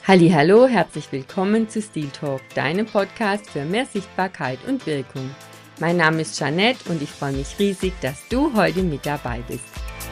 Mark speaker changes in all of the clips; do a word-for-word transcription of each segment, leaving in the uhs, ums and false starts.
Speaker 1: Hallihallo, herzlich willkommen zu Style Talk, deinem Podcast für mehr Sichtbarkeit und Wirkung. Mein Name ist Jeanette und ich freue mich riesig, dass du heute mit dabei bist.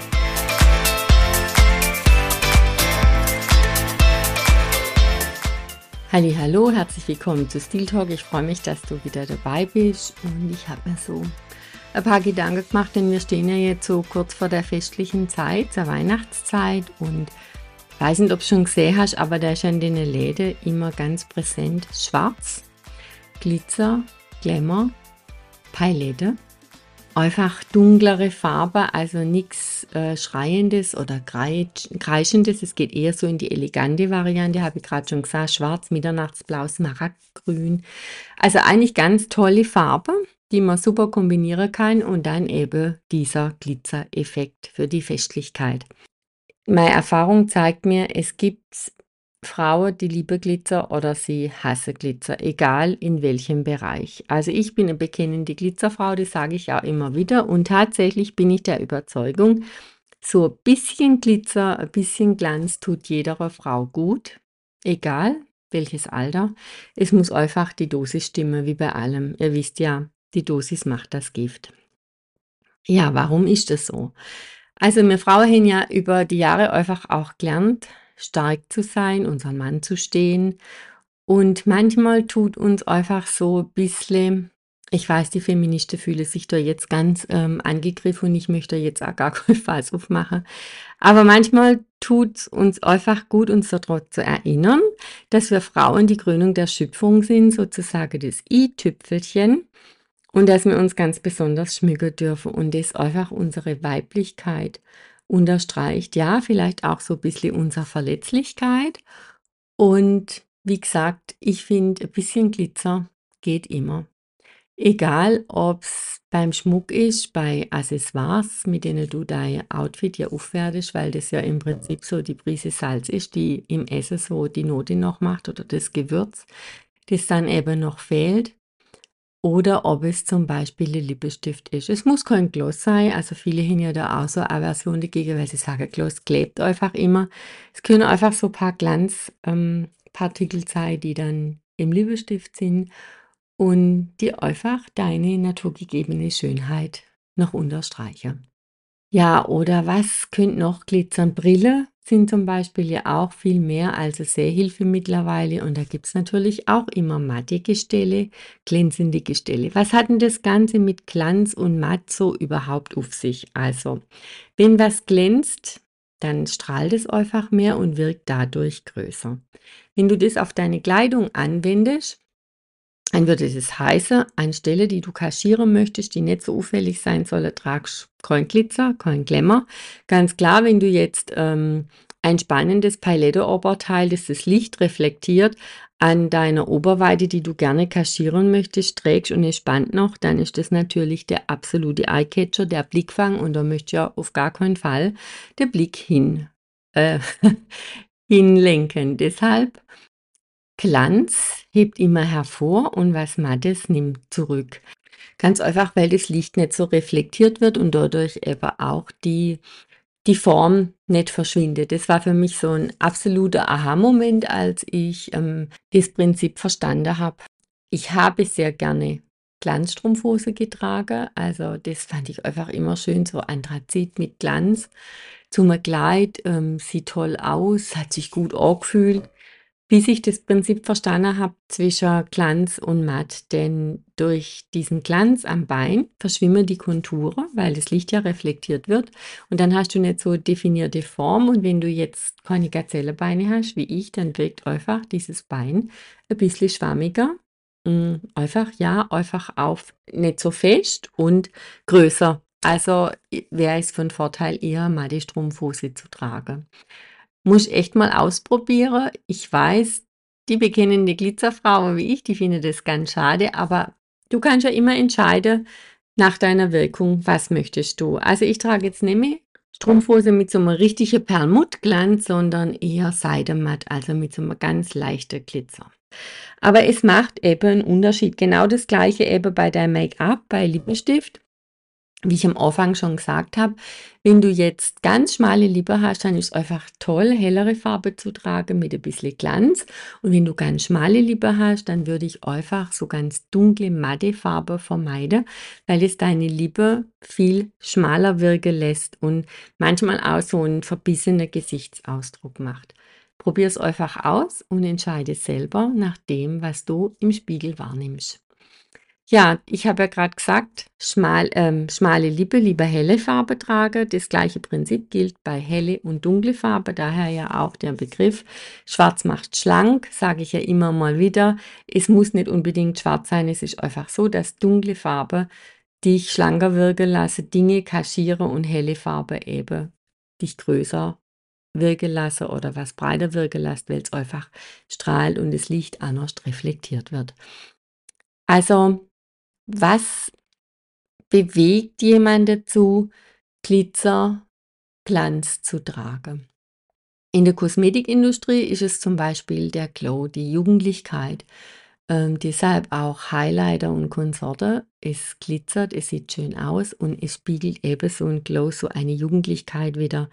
Speaker 1: Hallihallo, herzlich willkommen zu Style Talk. Ich freue mich, dass du wieder dabei bist und ich habe mir so ein paar Gedanken gemacht, denn wir stehen ja jetzt so kurz vor der festlichen Zeit, der Weihnachtszeit, und ich weiß nicht, ob du schon gesehen hast, aber da ist ja in den Läden immer ganz präsent Schwarz, Glitzer, Glamour, Pailletten, einfach dunklere Farben, also nichts äh, Schreiendes oder Kreischendes, es geht eher so in die elegante Variante, habe ich gerade schon gesagt, Schwarz, Mitternachtsblau, Smaragdgrün, also eigentlich ganz tolle Farben, die man super kombinieren kann, und dann eben dieser Glitzereffekt für die Festlichkeit. Meine Erfahrung zeigt mir, es gibt Frauen, die lieben Glitzer oder sie hassen Glitzer, egal in welchem Bereich. Also ich bin eine bekennende Glitzerfrau, das sage ich auch immer wieder, und tatsächlich bin ich der Überzeugung, so ein bisschen Glitzer, ein bisschen Glanz tut jeder Frau gut, egal welches Alter. Es muss einfach die Dosis stimmen, wie bei allem. Ihr wisst ja, die Dosis macht das Gift. Ja, warum ist das so? Also wir Frauen haben ja über die Jahre einfach auch gelernt, stark zu sein, unseren Mann zu stehen. Und manchmal tut uns einfach so ein bisschen, ich weiß, die Feministen fühlen sich da jetzt ganz ähm, angegriffen und ich möchte jetzt auch gar keinen Fass aufmachen. Aber manchmal tut es uns einfach gut, uns daran zu erinnern, dass wir Frauen die Krönung der Schöpfung sind, sozusagen das i-Tüpfelchen. Und dass wir uns ganz besonders schmücken dürfen und das einfach unsere Weiblichkeit unterstreicht. Ja, vielleicht auch so ein bisschen unsere Verletzlichkeit. Und wie gesagt, ich finde, ein bisschen Glitzer geht immer. Egal, ob es beim Schmuck ist, bei Accessoires, mit denen du dein Outfit ja aufwertest, weil das ja im Prinzip so die Prise Salz ist, die im Essen so die Note noch macht, oder das Gewürz, das dann eben noch fehlt. Oder ob es zum Beispiel ein Lippenstift ist. Es muss kein Gloss sein, also viele haben ja da auch so eine Aversion dagegen, weil sie sagen, Gloss klebt einfach immer. Es können einfach so ein paar Glanzpartikel ähm, sein, die dann im Lippenstift sind und die einfach deine naturgegebene Schönheit noch unterstreichen. Ja, oder was könnte noch glitzern? Brille sind zum Beispiel ja auch viel mehr als eine Sehhilfe mittlerweile, und da gibt es natürlich auch immer matte Gestelle, glänzende Gestelle. Was hat denn das Ganze mit Glanz und Matt so überhaupt auf sich? Also, wenn was glänzt, dann strahlt es einfach mehr und wirkt dadurch größer. Wenn du das auf deine Kleidung anwendest, dann würde es heißen, an Stelle, die du kaschieren möchtest, die nicht so auffällig sein soll, tragst kein Glitzer, kein Glamour. Ganz klar, wenn du jetzt ähm, ein spannendes Paillettenoberteil, das das Licht reflektiert, an deiner Oberweite, die du gerne kaschieren möchtest, trägst und es spannt noch, dann ist das natürlich der absolute Eyecatcher, der Blickfang, und da möchte ja auf gar keinen Fall der Blick hin, äh, hinlenken. Deshalb Glanz hebt immer hervor und was Mattes nimmt zurück. Ganz einfach, weil das Licht nicht so reflektiert wird und dadurch eben auch die, die Form nicht verschwindet. Das war für mich so ein absoluter Aha-Moment, als ich ähm, das Prinzip verstanden habe. Ich habe sehr gerne Glanzstrumpfhose getragen, also das fand ich einfach immer schön, so Anthrazit mit Glanz. Zum Kleid, ähm, sieht toll aus, hat sich gut angefühlt. Bis ich das Prinzip verstanden habe zwischen Glanz und Matt, denn durch diesen Glanz am Bein verschwimmen die Konturen, weil das Licht ja reflektiert wird, und dann hast du nicht so definierte Form, und wenn du jetzt keine Gazellenbeine hast, wie ich, dann wirkt einfach dieses Bein ein bisschen schwammiger, mm, einfach, ja, einfach auf, nicht so fest und größer. Also wäre es von Vorteil, eher matte Strumpfhose zu tragen. Muss ich echt mal ausprobieren. Ich weiß, die bekennende Glitzerfrau wie ich, die findet das ganz schade, aber du kannst ja immer entscheiden nach deiner Wirkung, was möchtest du. Also ich trage jetzt nicht mehr Strumpfhose mit so einem richtigen Perlmuttglanz, sondern eher Seidematt, also mit so einem ganz leichten Glitzer. Aber es macht eben einen Unterschied. Genau das gleiche eben bei deinem Make-up, bei Lippenstift. Wie ich am Anfang schon gesagt habe, wenn du jetzt ganz schmale Lippen hast, dann ist es einfach toll, hellere Farbe zu tragen mit ein bisschen Glanz. Und wenn du ganz schmale Lippen hast, dann würde ich einfach so ganz dunkle, matte Farbe vermeiden, weil es deine Lippe viel schmaler wirken lässt und manchmal auch so einen verbissenen Gesichtsausdruck macht. Probier es einfach aus und entscheide selber nach dem, was du im Spiegel wahrnimmst. Ja, ich habe ja gerade gesagt, schmal ähm, schmale Lippe, lieber helle Farbe trage. Das gleiche Prinzip gilt bei helle und dunkle Farbe, daher ja auch der Begriff Schwarz macht schlank, sage ich ja immer mal wieder. Es muss nicht unbedingt schwarz sein, es ist einfach so, dass dunkle Farbe dich schlanker wirken lasse, Dinge kaschiere und helle Farbe eben dich größer wirken lasse oder was breiter wirken lässt, weil es einfach strahlt und das Licht anders reflektiert wird. Also was bewegt jemand dazu, Glitzer, Glanz zu tragen? In der Kosmetikindustrie ist es zum Beispiel der Glow, die Jugendlichkeit. Ähm, deshalb auch Highlighter und Konsorte. Es glitzert, es sieht schön aus und es spiegelt eben so ein Glow, so eine Jugendlichkeit wieder.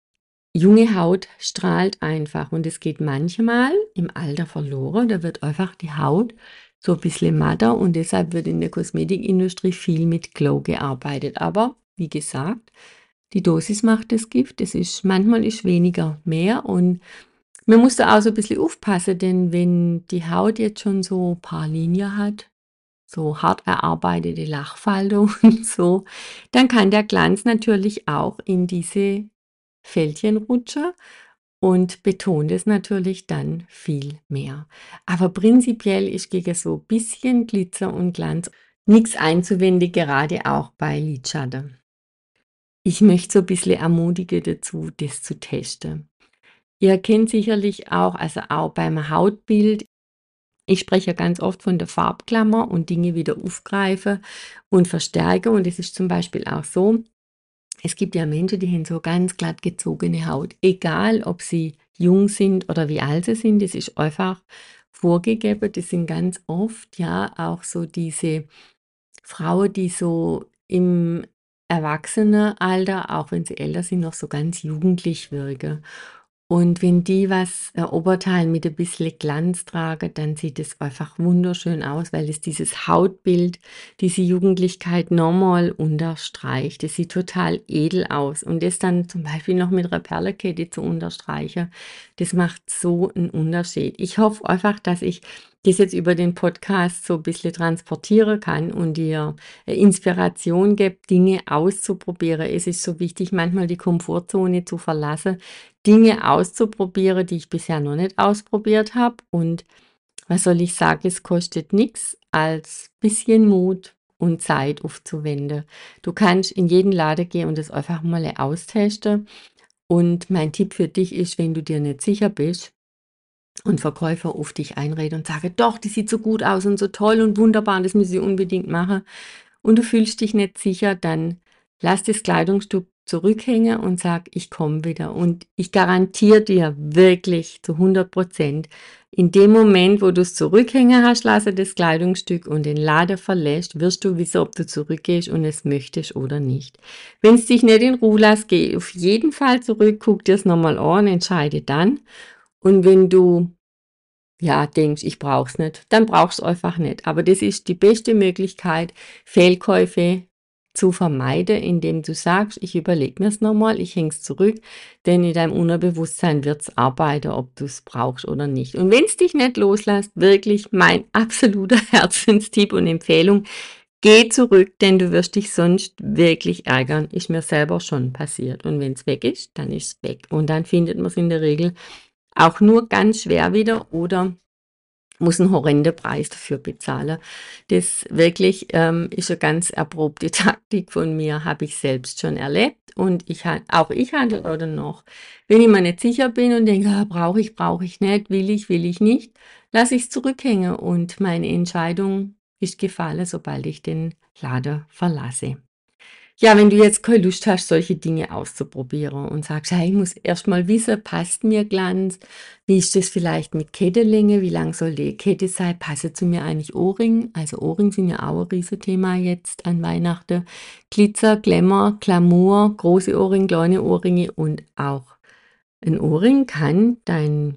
Speaker 1: Junge Haut strahlt einfach und es geht manchmal im Alter verloren. Da wird einfach die Haut so ein bisschen matter und deshalb wird in der Kosmetikindustrie viel mit Glow gearbeitet. Aber wie gesagt, die Dosis macht das Gift. Es ist manchmal ist weniger mehr und man muss da auch so ein bisschen aufpassen, denn wenn die Haut jetzt schon so ein paar Linien hat, so hart erarbeitete Lachfaltung und so, dann kann der Glanz natürlich auch in diese Fältchen rutschen und betont es natürlich dann viel mehr. Aber prinzipiell ist gegen so ein bisschen Glitzer und Glanz nichts einzuwenden, gerade auch bei Lidschatten. Ich möchte so ein bisschen ermutigen dazu, das zu testen. Ihr kennt sicherlich auch, also auch beim Hautbild, ich spreche ja ganz oft von der Farbklammer und Dinge wieder aufgreifen und verstärken. Und es ist zum Beispiel auch so, es gibt ja Menschen, die haben so ganz glatt gezogene Haut. Egal, ob sie jung sind oder wie alt sie sind, das ist einfach vorgegeben. Das sind ganz oft ja auch so diese Frauen, die so im Erwachsenenalter, auch wenn sie älter sind, noch so ganz jugendlich wirken. Und wenn die was äh, Oberteil mit ein bisschen Glanz tragen, dann sieht es einfach wunderschön aus, weil es dieses Hautbild, diese Jugendlichkeit nochmal unterstreicht. Es sieht total edel aus. Und das dann zum Beispiel noch mit einer Perlenkette zu unterstreichen, das macht so einen Unterschied. Ich hoffe einfach, dass ich das jetzt über den Podcast so ein bisschen transportieren kann und dir äh, Inspiration gibt, Dinge auszuprobieren. Es ist so wichtig, manchmal die Komfortzone zu verlassen, Dinge auszuprobieren, die ich bisher noch nicht ausprobiert habe. Und was soll ich sagen, es kostet nichts als bisschen Mut und Zeit aufzuwenden. Du kannst in jeden Laden gehen und das einfach mal austesten. Und mein Tipp für dich ist, wenn du dir nicht sicher bist und Verkäufer auf dich einreden und sagen, doch, die sieht so gut aus und so toll und wunderbar und das müssen sie unbedingt machen, und du fühlst dich nicht sicher, dann lass das Kleidungsstück zurückhängen und sag, ich komme wieder. Und ich garantiere dir wirklich zu hundert Prozent, in dem Moment, wo du es zurückhängen hast, lasse das Kleidungsstück und den Laden verlässt, wirst du wissen, ob du zurückgehst und es möchtest oder nicht. Wenn es dich nicht in Ruhe lässt, geh auf jeden Fall zurück, guck dir es nochmal an, entscheide dann. Und wenn du ja, denkst, ich brauch's nicht, dann brauchst du einfach nicht. Aber das ist die beste Möglichkeit, Fehlkäufe zu vermeiden, indem du sagst, ich überlege mir's nochmal, ich häng's zurück, denn in deinem Unterbewusstsein wird's arbeiten, ob du's brauchst oder nicht. Und wenn's dich nicht loslässt, wirklich mein absoluter Herzenstipp und Empfehlung, geh zurück, denn du wirst dich sonst wirklich ärgern. Ist mir selber schon passiert. Und wenn's weg ist, dann ist's weg. Und dann findet man's in der Regel auch nur ganz schwer wieder oder muss einen horrenden Preis dafür bezahlen. Das wirklich ähm, ist eine ganz erprobte Taktik von mir, habe ich selbst schon erlebt und ich han auch ich handle oder noch. Wenn ich mir nicht sicher bin und denke: „Ah, brauche ich, brauche ich nicht, will ich, will ich nicht“, lasse ich's zurückhängen und meine Entscheidung ist gefallen, sobald ich den Laden verlasse. Ja, wenn du jetzt keine Lust hast, solche Dinge auszuprobieren und sagst: „Hey, ich muss erst mal wissen, passt mir Glanz? Wie ist das vielleicht mit Kettenlänge? Wie lang soll die Kette sein? Passen zu mir eigentlich Ohrringe?“ Also, Ohrringe sind ja auch ein Riesenthema jetzt an Weihnachten. Glitzer, Glamour, Glamour, große Ohrringe, kleine Ohrringe und auch ein Ohrring kann dein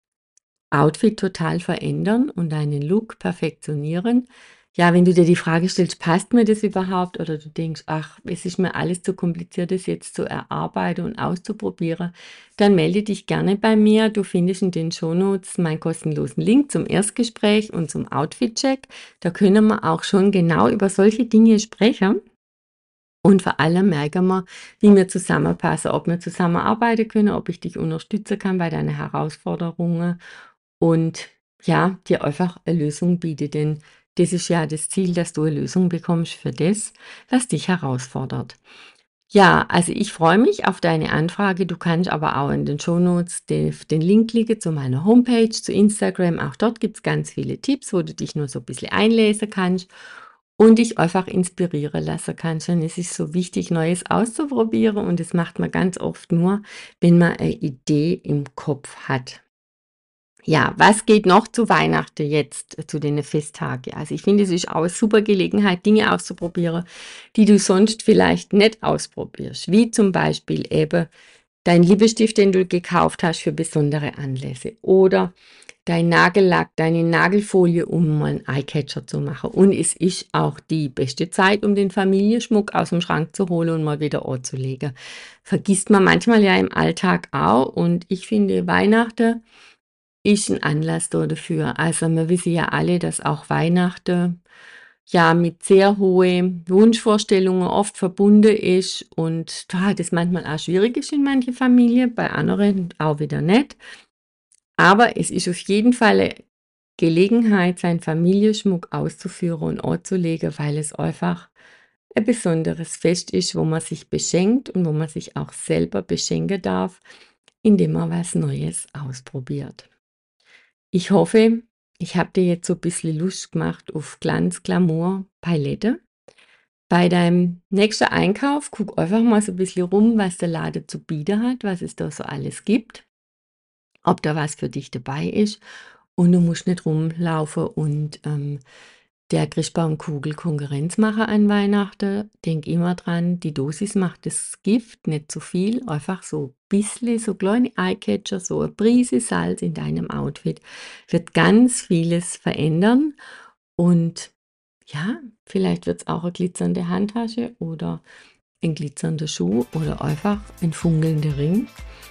Speaker 1: Outfit total verändern und deinen Look perfektionieren. Ja, wenn du dir die Frage stellst: „Passt mir das überhaupt?“ Oder du denkst: „Ach, es ist mir alles zu kompliziert, das jetzt zu erarbeiten und auszuprobieren“, dann melde dich gerne bei mir. Du findest in den Shownotes meinen kostenlosen Link zum Erstgespräch und zum Outfit-Check. Da können wir auch schon genau über solche Dinge sprechen. Und vor allem merken wir, wie wir zusammenpassen, ob wir zusammenarbeiten können, ob ich dich unterstützen kann bei deinen Herausforderungen und ja, dir einfach eine Lösung biete. Denn das ist ja das Ziel, dass du eine Lösung bekommst für das, was dich herausfordert. Ja, also ich freue mich auf deine Anfrage. Du kannst aber auch in den Shownotes den, den Link klicken zu meiner Homepage, zu Instagram. Auch dort gibt es ganz viele Tipps, wo du dich nur so ein bisschen einlesen kannst und dich einfach inspirieren lassen kannst. Und es ist so wichtig, Neues auszuprobieren und das macht man ganz oft nur, wenn man eine Idee im Kopf hat. Ja, was geht noch zu Weihnachten jetzt, äh, zu den Festtagen? Also ich finde, es ist auch eine super Gelegenheit, Dinge auszuprobieren, die du sonst vielleicht nicht ausprobierst. Wie zum Beispiel eben dein Lippenstift, den du gekauft hast für besondere Anlässe. Oder dein Nagellack, deine Nagelfolie, um mal 'n Eyecatcher zu machen. Und es ist auch die beste Zeit, um den Familienschmuck aus dem Schrank zu holen und mal wieder anzulegen. Vergisst man manchmal ja im Alltag auch. Und ich finde, Weihnachten ist 'n Anlass da dafür. Also, wir wissen ja alle, dass auch Weihnachten, ja, mit sehr hohe Wunschvorstellungen oft verbunden ist und da das manchmal auch schwierig ist in manchen Familien, bei anderen auch wieder nicht. Aber es ist auf jeden Fall 'ne Gelegenheit, seinen Familienschmuck auszuführen und anzulegen, weil es einfach ein besonderes Fest ist, wo man sich beschenkt und wo man sich auch selber beschenken darf, indem man was Neues ausprobiert. Ich hoffe, ich habe dir jetzt so ein bisschen Lust gemacht auf Glanz, Glamour, Paillette. Bei deinem nächsten Einkauf guck einfach mal so ein bisschen rum, was der Laden zu bieten hat, was es da so alles gibt, ob da was für dich dabei ist. Und du musst nicht rumlaufen und, ähm, der Christbaumkugel Konkurrenz machen an Weihnachten. Denk immer dran, die Dosis macht das Gift, nicht zu viel, einfach so bissle, so kleine Eyecatcher, so eine Prise Salz in deinem Outfit wird ganz vieles verändern. Und ja, vielleicht wird es auch eine glitzernde Handtasche oder ein glitzernder Schuh oder einfach ein funkelnder Ring,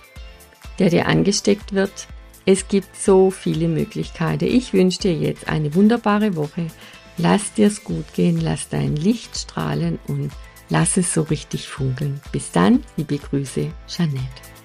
Speaker 1: der dir angesteckt wird. Es gibt so viele Möglichkeiten. Ich wünsche dir jetzt eine wunderbare Woche. Lass dir's gut gehen, lass dein Licht strahlen und lass es so richtig funkeln. Bis dann, liebe Grüße, Jeanette.